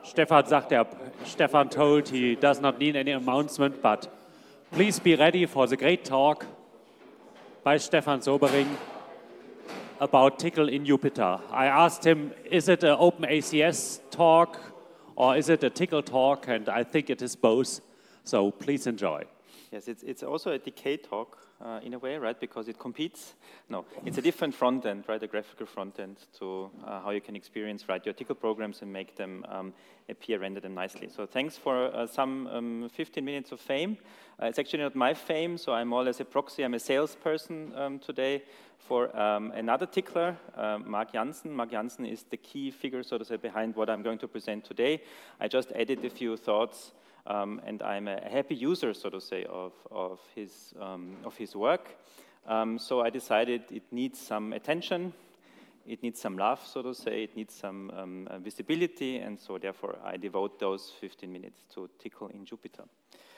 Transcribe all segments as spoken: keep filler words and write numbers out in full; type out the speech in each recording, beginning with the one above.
Stefan sagt, er, Stefan told he does not need any announcement, but please be ready for the great talk by Stefan Sobering about Tcl in Jupyter. I asked him, is it an OpenACS talk or is it a Tcl talk? And I think it is both. So please enjoy. Yes, it's, it's also a decay talk uh, in a way, right? Because it competes. No, it's a different front end, right? A graphical front end to uh, how you can experience, write your Tcl programs and make them um, appear, render them nicely. So thanks for uh, some um, fifteen minutes of fame. Uh, it's actually not my fame, so I'm more or less a proxy. I'm a salesperson um, today for um, another Tcler, uh, Mark Janssen. Mark Janssen is the key figure, so to say, behind what I'm going to present today. I just added a few thoughts. Um, and I'm a happy user, so to say, of, of, his, um, of his work. Um, so I decided it needs some attention, it needs some love, so to say, it needs some um, uh, visibility, and so therefore I devote those fifteen minutes to Tcl in Jupyter.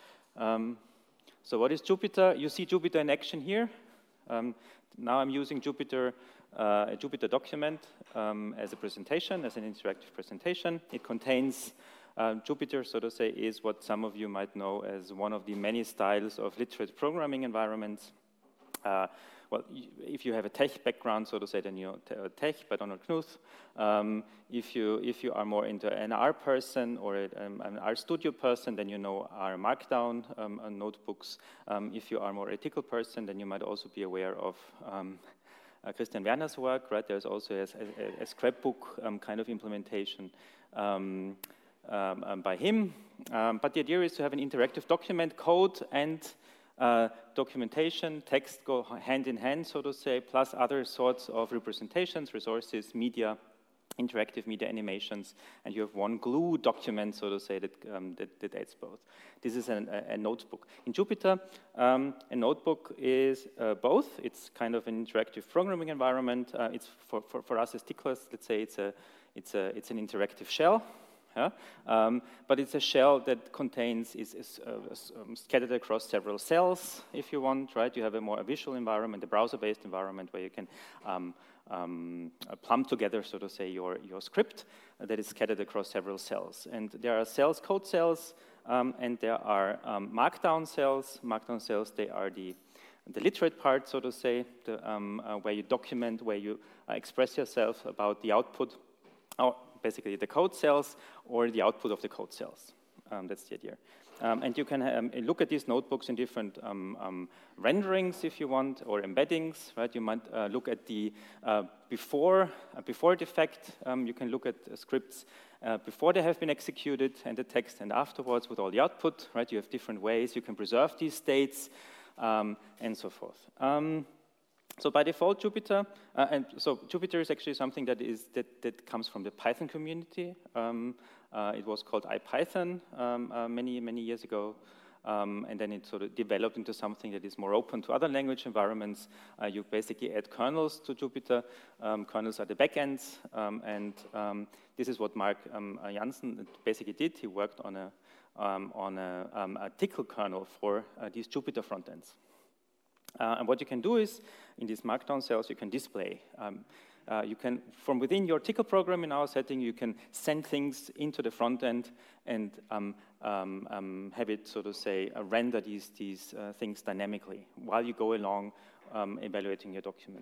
Um, so what is Jupyter? You see Jupyter in action here. Um, now I'm using Jupyter, uh, a Jupyter document um, as a presentation, as an interactive presentation. It contains Uh, Jupyter, so to say, is what some of you might know as one of the many styles of literate programming environments. Uh, well, if you have a tech background, so to say, then you're tech by Donald Knuth. Um, if you if you are more into an R person or a, um, an RStudio person, then you know R Markdown um, uh, notebooks. Um, if you are more a Tcl person, then you might also be aware of um, uh, Christian Werner's work. Right, there's also a, a, a scrapbook um, kind of implementation. Um, Um, um, by him, um, but the idea is to have an interactive document, code and uh, documentation, text go hand in hand, so to say, plus other sorts of representations, resources, media, interactive media animations, and you have one glue document, so to say, that, um, that, that adds both. This is an, a, a notebook. In Jupyter, um, a notebook is uh, both. It's kind of an interactive programming environment. Uh, it's for, for, for us as Tclers, let's say it's, a, it's, a, it's an interactive shell. Yeah? Um, but it's a shell that contains, is, is uh, um, scattered across several cells, if you want, right? You have a more a visual environment, a browser-based environment where you can um, um, plumb together, so to say, your, your script uh, that is scattered across several cells. And there are cells, code cells, um, and there are um, markdown cells. Markdown cells, they are the the literate part, so to say, the, um, uh, where you document, where you uh, express yourself about the output. Oh, basically the code cells or the output of the code cells. Um, that's the idea. Um, and you can um, look at these notebooks in different um, um, renderings, if you want, or embeddings, right? You might uh, look at the uh, before, uh, before the fact. Um, you can look at uh, scripts uh, before they have been executed and the text, and afterwards with all the output, right? You have different ways you can preserve these states um, and so forth. Um, So by default, Jupyter, uh, and so Jupyter is actually something that is that, that comes from the Python community. Um, uh, it was called IPython um, uh, many many years ago, um, and then it sort of developed into something that is more open to other language environments. Uh, you basically add kernels to Jupyter. Um, kernels are the backends, um, and um, this is what Mark um, Janssen basically did. He worked on a um, on a, um, a Tcl kernel for uh, these Jupyter frontends. Uh, and what you can do is, in these markdown cells, you can display. Um, uh, you can, from within your Tcl program in our setting, you can send things into the front end and um, um, um, have it, so to say, uh, render these, these uh, things dynamically while you go along um, evaluating your document.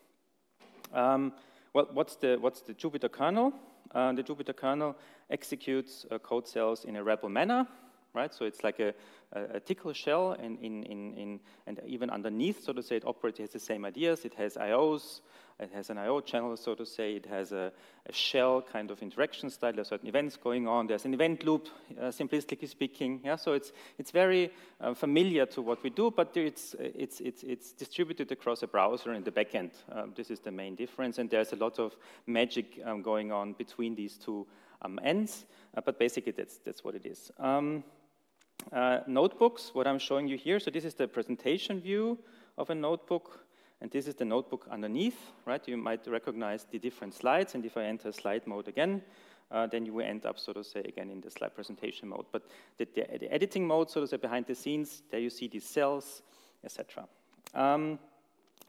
Um, well, what's the, what's the Jupyter kernel? Uh, the Jupyter kernel executes uh, code cells in a R E P L manner. Right, so it's like a, a, a Tcl shell, and in, in, in and even underneath, so to say, it operates. It has the same ideas. It has I Os. It has an I O channel, so to say. It has a, a shell kind of interaction style. There are certain events going on. There's an event loop, uh, simplistically speaking. Yeah, so it's it's very uh, familiar to what we do, but it's it's it's it's distributed across a browser in the backend. Um, this is the main difference, and there's a lot of magic um, going on between these two um, ends. Uh, but basically, that's that's what it is. Um, Uh, notebooks, what I'm showing you here, so this is the presentation view of a notebook, and this is the notebook underneath, right? You might recognize the different slides, and if I enter slide mode again, uh, then you will end up, so to say, again in the slide presentation mode. But the, the, the editing mode, so to say, behind the scenes, there you see these cells, et cetera. Um,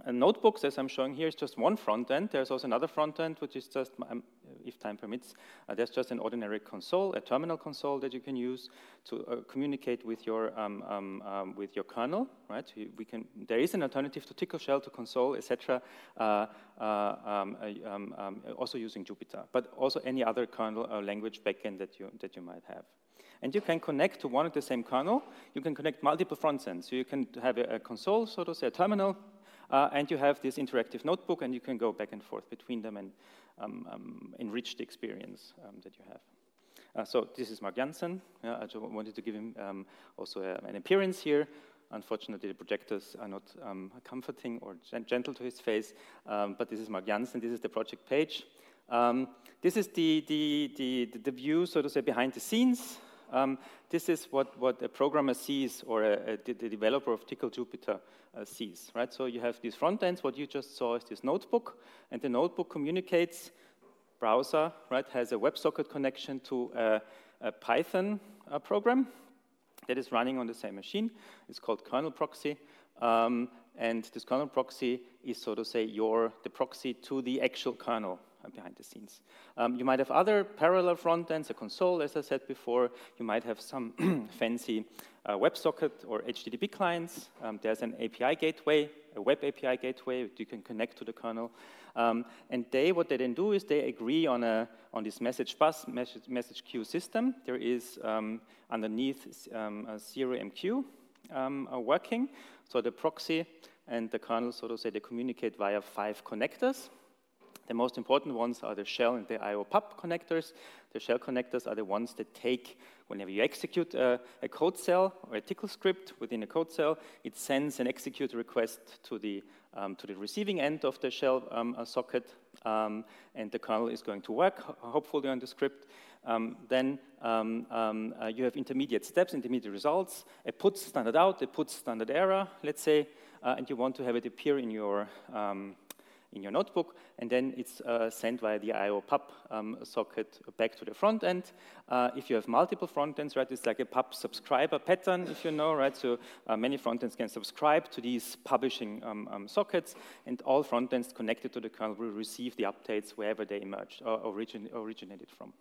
And notebooks, as I'm showing here, is just one front end. There's also another front end, which is just, um, if time permits, uh, there's just an ordinary console, a terminal console that you can use to uh, communicate with your um, um, um, with your kernel, right? You, we can. There is an alternative to Tcl shell, to console, et cetera. Uh, uh, um, uh, um, um, also using Jupyter, but also any other kernel or language backend that you that you might have. And you can connect to one of the same kernel. You can connect multiple front ends. So you can have a, a console, so to say, a terminal. Uh, and you have this interactive notebook, and you can go back and forth between them and um, um, enrich the experience um, that you have. Uh, so this is Mark Jansen. Yeah, I just wanted to give him um, also a, an appearance here. Unfortunately, the projectors are not um, comforting or gen gentle to his face, um, but this is Mark Jansen. This is the project page. Um, this is the, the, the, the view, so to say, behind the scenes. Um, this is what, what a programmer sees, or a, a, the developer of Tcl Jupyter uh, sees, right? So you have these front ends. What you just saw is this notebook, and the notebook communicates, browser, right, has a WebSocket connection to a, a Python uh, program that is running on the same machine. It's called kernel proxy, um, and this kernel proxy is, so to say, your, the proxy to the actual kernel behind the scenes. Um, you might have other parallel front ends, a console, as I said before. You might have some fancy uh, WebSocket or H T T P clients. Um, there's an A P I gateway, a web A P I gateway you can connect to the kernel. Um, and they, what they then do is they agree on a on this message bus, message, message queue system. There is um, underneath um, a zero M Q um, uh, working. So the proxy and the kernel, so to say, they communicate via five connectors. The most important ones are the shell and the I O pub connectors. The shell connectors are the ones that take, whenever you execute a, a code cell or a Tcl script within a code cell, it sends an execute request to the, um, to the receiving end of the shell um, socket, um, and the kernel is going to work, hopefully, on the script. Um, then um, um, uh, you have intermediate steps, intermediate results, a put standard out, a put standard error, let's say, uh, and you want to have it appear in your um, in your notebook, and then it's uh, sent via the I O pub um, socket back to the front end. Uh, if you have multiple front ends, right, it's like a pub subscriber pattern, if you know, right? So uh, many front ends can subscribe to these publishing um, um, sockets, and all front ends connected to the kernel will receive the updates wherever they emerged or origin originated from.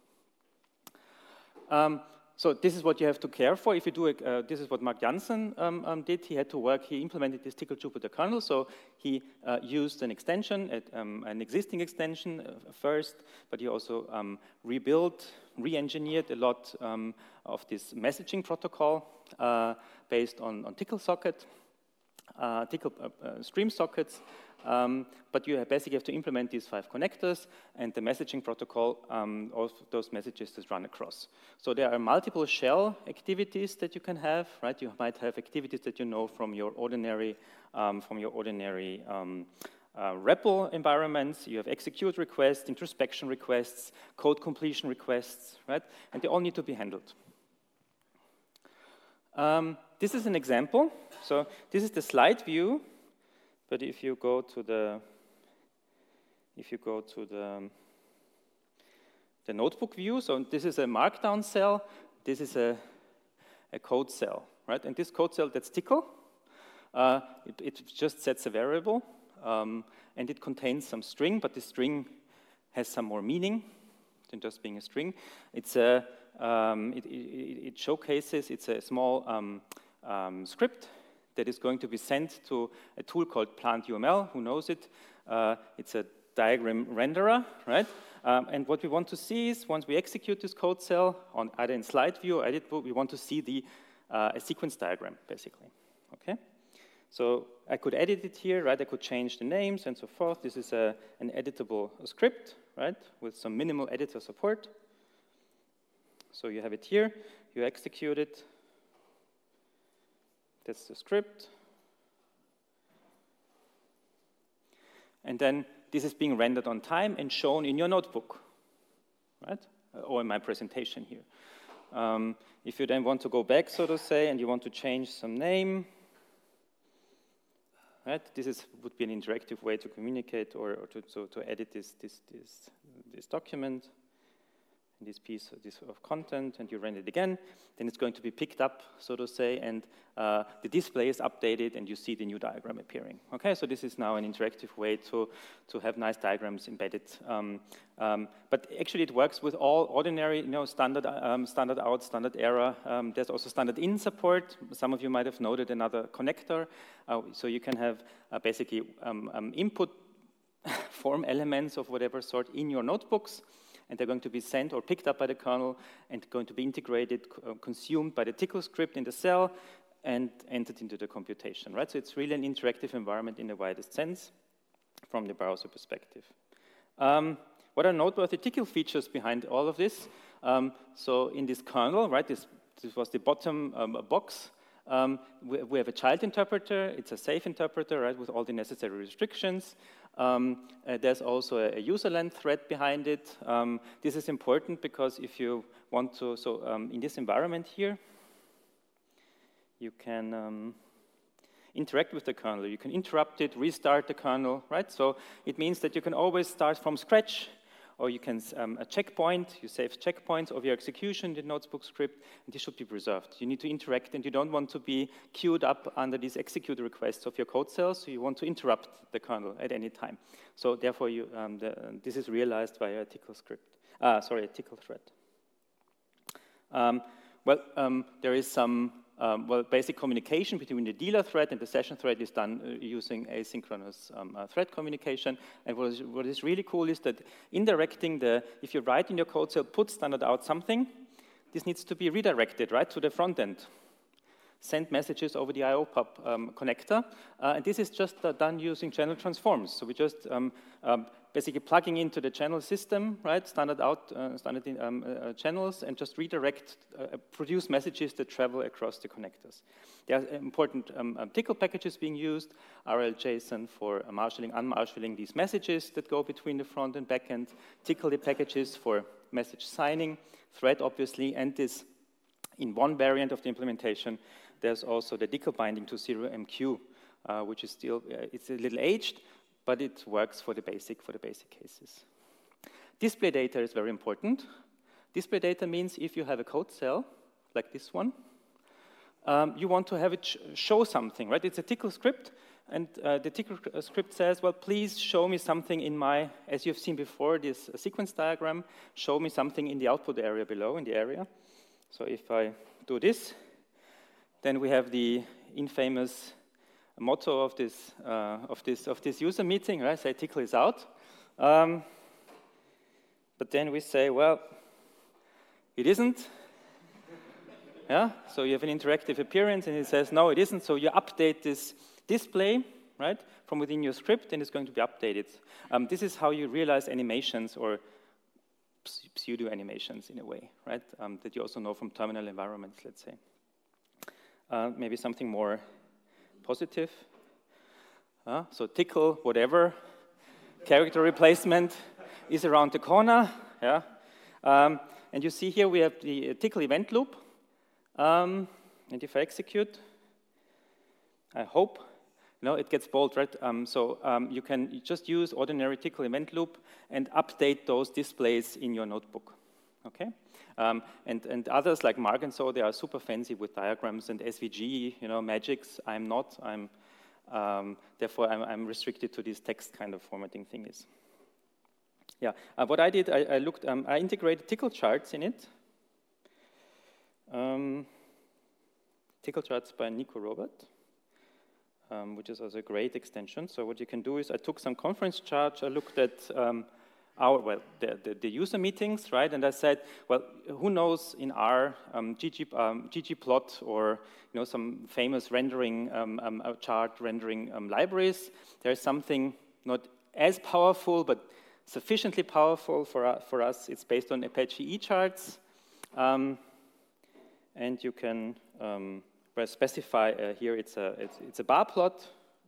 Um, So this is what you have to care for. If you do, a, uh, this is what Mark Jansen um, um, did. He had to work, he implemented this Tcl Jupyter kernel, so he uh, used an extension, at, um, an existing extension uh, first, but he also um, rebuilt, re-engineered a lot um, of this messaging protocol uh, based on, on Tcl socket, uh, Tcl uh, uh, stream sockets, Um, but you basically have to implement these five connectors, and the messaging protocol, um, all those messages just run across. So there are multiple shell activities that you can have, right? You might have activities that you know from your ordinary, um, from your ordinary um, uh, R E P L environments. You have execute requests, introspection requests, code completion requests, right? And they all need to be handled. Um, this is an example. So this is the slide view. But if you go to the, if you go to the, the notebook view, so this is a markdown cell, this is a, a code cell, right? And this code cell, that's Tcl, uh, it, it just sets a variable, um, and it contains some string, but the string has some more meaning than just being a string. It's a, um, it, it, it showcases, it's a small um, um, script that is going to be sent to a tool called PlantUML. Who knows it? Uh, it's a diagram renderer, right? Um, and what we want to see is, once we execute this code cell on either in slide view or edit view, we want to see the uh, a sequence diagram, basically. Okay. So I could edit it here, right? I could change the names and so forth. This is a, an editable script, right, with some minimal editor support. So you have it here. You execute it. That's the script. And then this is being rendered on time and shown in your notebook, right? Or in my presentation here. Um, if you then want to go back, so to say, and you want to change some name, right? This is, would be an interactive way to communicate or, or to, so, to edit this, this, this, this document. in this piece of, this of content, and you render it again, then it's going to be picked up, so to say, and uh, the display is updated, and you see the new diagram appearing. Okay, so this is now an interactive way to, to have nice diagrams embedded. Um, um, but actually, it works with all ordinary, you know, standard, um, standard out, standard error. Um, there's also standard in support. Some of you might have noted another connector. Uh, so you can have uh, basically um, um, input form elements of whatever sort in your notebooks, and they're going to be sent or picked up by the kernel and going to be integrated, uh, consumed by the Tcl script in the cell and entered into the computation, right? So it's really an interactive environment in the widest sense from the browser perspective. Um, what are noteworthy Tcl features behind all of this? Um, so in this kernel, right, this, this was the bottom um, box. Um, we, we have a child interpreter. It's a safe interpreter, right, with all the necessary restrictions. Um, uh, there's also a, a userland thread behind it. Um, this is important because if you want to, so um, in this environment here, you can um, interact with the kernel. You can interrupt it, restart the kernel, right? So it means that you can always start from scratch, or you can um, a checkpoint, you save checkpoints of your execution, the notebook script, and this should be preserved. You need to interact, and you don't want to be queued up under these execute requests of your code cells, so you want to interrupt the kernel at any time. So therefore, you, um, the, this is realized via a Tcl script, uh, sorry, a Tcl thread. Um, well, um, there is some Um, well, basic communication between the dealer thread and the session thread is done uh, using asynchronous um, uh, thread communication. And what is, what is really cool is that in directing the, if you write in your code cell, put standard out something, this needs to be redirected, right, to the front end. Send messages over the I O pub um, connector. Uh, and this is just uh, done using channel transforms. So we just um, um, basically plugging into the channel system, right, standard out, uh, standard in, um, uh, channels, and just redirect, uh, produce messages that travel across the connectors. There are important um, um, Tcl packages being used, R L JSON for uh, marshalling, unmarshalling these messages that go between the front and back end, Tcl packages for message signing, thread obviously, and this in one variant of the implementation, there's also the Tcl binding to zero M Q, uh, which is still, uh, it's a little aged, but it works for the basic, for the basic cases. Display data is very important. Display data means if you have a code cell, like this one, um, you want to have it sh show something, right? It's a Tcl script, and uh, the Tcl script says, well, please show me something in my, as you've seen before, this uh, sequence diagram, show me something in the output area below, in the area. So if I do this, then we have the infamous motto of this, uh, of this, of this user meeting, right? Say Tcl is out. Um, but then we say, well, it isn't. Yeah, so you have an interactive appearance, and it says, no, it isn't. So you update this display, right, from within your script, and it's going to be updated. Um, this is how you realize animations or pseudo animations in a way, right, um, that you also know from terminal environments, let's say. Uh, maybe something more positive. Uh, so Tcl, whatever, character replacement is around the corner. Yeah, um, and you see here we have the Tcl event loop. Um, and if I execute, I hope, no, it gets bold, right? Um, so um, you can just use ordinary Tcl event loop and update those displays in your notebook. Okay. Um, and, and others like Mark and so, they are super fancy with diagrams and S V G, you know, magics. I'm not. I'm um, therefore I'm, I'm restricted to this text kind of formatting thingies. Yeah. Uh, what I did, I, I looked. Um, I integrated Tcl charts in it. Um, Tcl charts by Nico Robert, um, which is also a great extension. So what you can do is I took some conference charts. I looked at um, Our, well, the, the, the user meetings, right? And I said, well, who knows in R, um, G G, um, ggplot, or you know, some famous rendering um, um, chart rendering um, libraries. There is something not as powerful, but sufficiently powerful for, uh, for us. It's based on Apache E-charts. Um, and you can um, well, specify uh, here it's a, it's, it's a bar plot.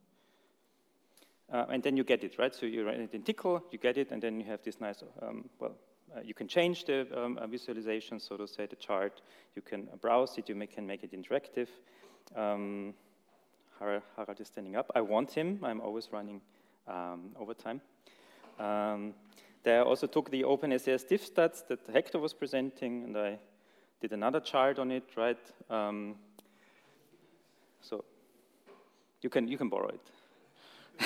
Uh, and then you get it, right? So you run it in Tcl, you get it, and then you have this nice, um, well, uh, you can change the um, uh, visualization, so to say, the chart. You can browse it, you may, can make it interactive. Um, Harald is standing up. I want him. I'm always running um, overtime. Um, There I also took the OpenSAS diff stats that Hector was presenting, and I did another chart on it, right? Um, so you can, you can borrow it.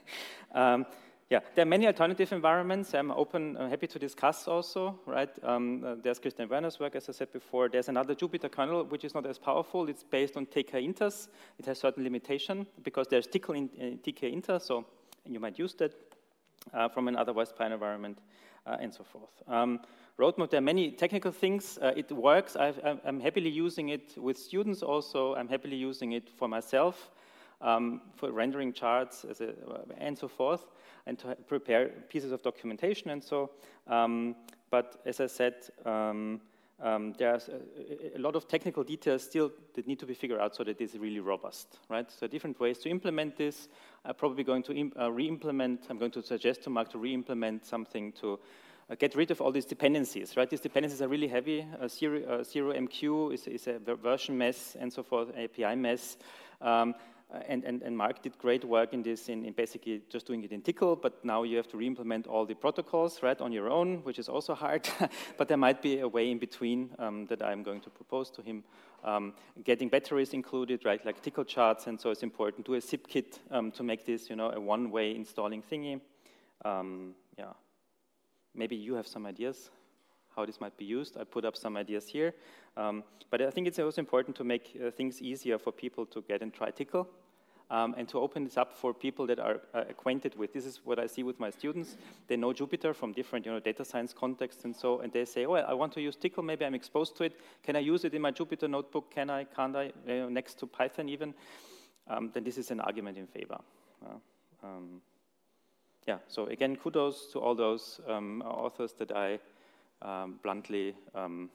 um, yeah, there are many alternative environments. I'm open, I'm happy to discuss also, right? Um, uh, there's Christian Werner's work, as I said before. There's another Jupyter kernel, which is not as powerful. It's based on T K Inters. It has certain limitation because there's Tcl in uh, T K Inter, so you might use that uh, from an otherwise Pi environment, uh, and so forth. Um, Roadmap, there are many technical things. Uh, it works. I've, I'm happily using it with students also. I'm happily using it for myself, um, for rendering charts as a, and so forth, and to prepare pieces of documentation and so. Um, but as I said, um, um, there's a, a lot of technical details still that need to be figured out so that it's really robust, right? So different ways to implement this. I'm probably going to uh, re-implement, I'm going to suggest to Mark to re-implement something to Uh, get rid of all these dependencies, right? These dependencies are really heavy. Uh, zero, uh, zero M Q is, is a version mess and so forth, A P I mess. Um, and, and, and Mark did great work in this, in, in basically just doing it in Tcl, but now you have to re-implement all the protocols, right, on your own, which is also hard. But there might be a way in between um, that I'm going to propose to him. Um, getting batteries included, right, like Tcl charts, and so it's important. Do a zip kit um, to make this, you know, a one-way installing thingy. Um, yeah. Maybe you have some ideas how this might be used. I put up some ideas here. Um, but I think it's also important to make uh, things easier for people to get and try Tcl, um, and to open this up for people that are uh, acquainted with. This is what I see with my students. They know Jupyter from different, you know, data science contexts and so, and they say, oh, I want to use Tcl, maybe I'm exposed to it. Can I use it in my Jupyter notebook? Can I, can't I, you know, next to Python even? Um, then this is an argument in favor. Uh, um, Yeah, so again, kudos to all those um, authors that I um, bluntly, um,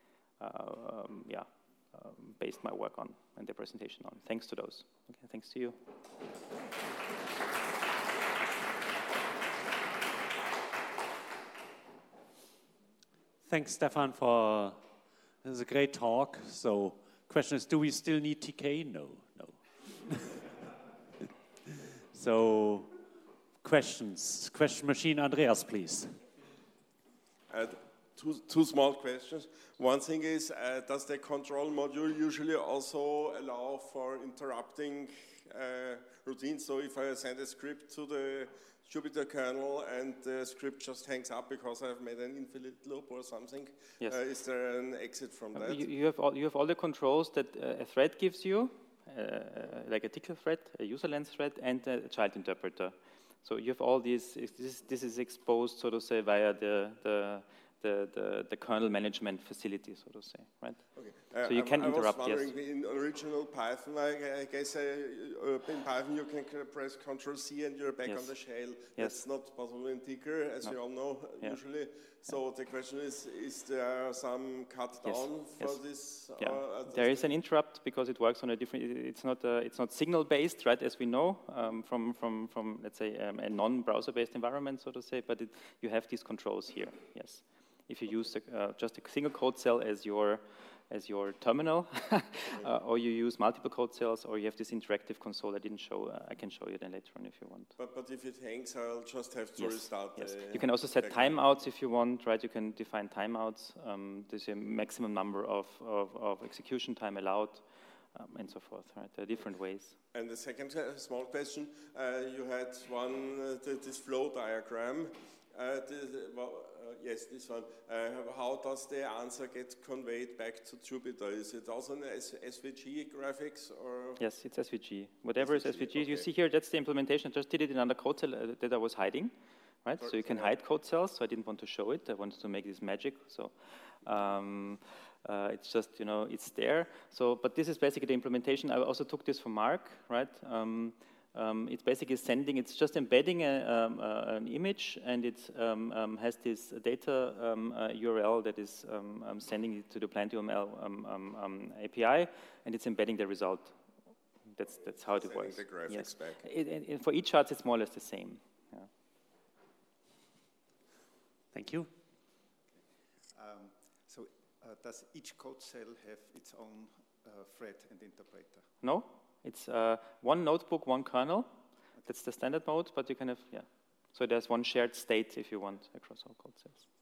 uh, um, yeah, um, based my work on and their presentation on. Thanks to those. Okay, thanks to you. Thanks, Stefan, for this is a great talk. So, question is, do we still need T K? No, no. So. Questions. Question machine, Andreas, please. Uh, two, two small questions. One thing is, uh, does the control module usually also allow for interrupting uh, routines? So if I send a script to the Jupyter kernel and the script just hangs up because I've made an infinite loop or something, yes. uh, is there an exit from that? You, you, have all, you have all the controls that uh, a thread gives you, uh, like a Tcl thread, a user lens thread, and a child interpreter. So you have all these, this, this is exposed, so to say, via the, the, the, the, the kernel management facility, so to say, right? Okay. Uh, so you can I, interrupt, I was wondering, yes. In original Python, I, I guess uh, in Python you can press Control C and you're back yes. on the shell. Yes. That's not possible in Tcl, as no. you all know, yeah. usually. So the question is, is there some cut down yes. for yes. this? Yeah. Uh, there is an interrupt because it works on a different, it's not, uh, it's not signal based, right, as we know um, from, from, from, let's say, um, a non-browser based environment, so to say, but it, you have these controls here, yes. If you use uh, just a single code cell as your, as your terminal, uh, or you use multiple code cells, or you have this interactive console I didn't show, uh, I can show you then later on if you want. But, but if it hangs, I'll just have to yes. restart. Yes. The you can also set timeouts if you want, right? You can define timeouts. Um, there's a maximum number of, of, of execution time allowed, um, and so forth, right? There are different ways. And the second uh, small question, uh, you had one, uh, the, this flow diagram. Uh, the, well, uh, yes, this one. Uh, how does the answer get conveyed back to Jupyter? Is it also an S V G graphics? Or? Yes, it's S V G. Whatever S V G, is S V G, okay. you see here, that's the implementation. I just did it in another code cell uh, that I was hiding, right? So you can hide code cells, so I didn't want to show it. I wanted to make this magic, so um, uh, it's just, you know, it's there. So, but this is basically the implementation. I also took this from Mark, right? Um, Um, it's basically sending, it's just embedding a, um, uh, an image, and it um, um, has this data um, uh, U R L that is um, um, sending it to the Plant-U M L um, um, um, A P I, and it's embedding the result. That's, that's how sending it works. The graphics yes. back. It, it, it, for each chart, it's more or less the same. Yeah. Thank you. Um, so uh, does each code cell have its own uh, thread and interpreter? No. It's uh, one notebook, one kernel. That's the standard mode, but you can have, yeah. So there's one shared state, if you want, across all code cells.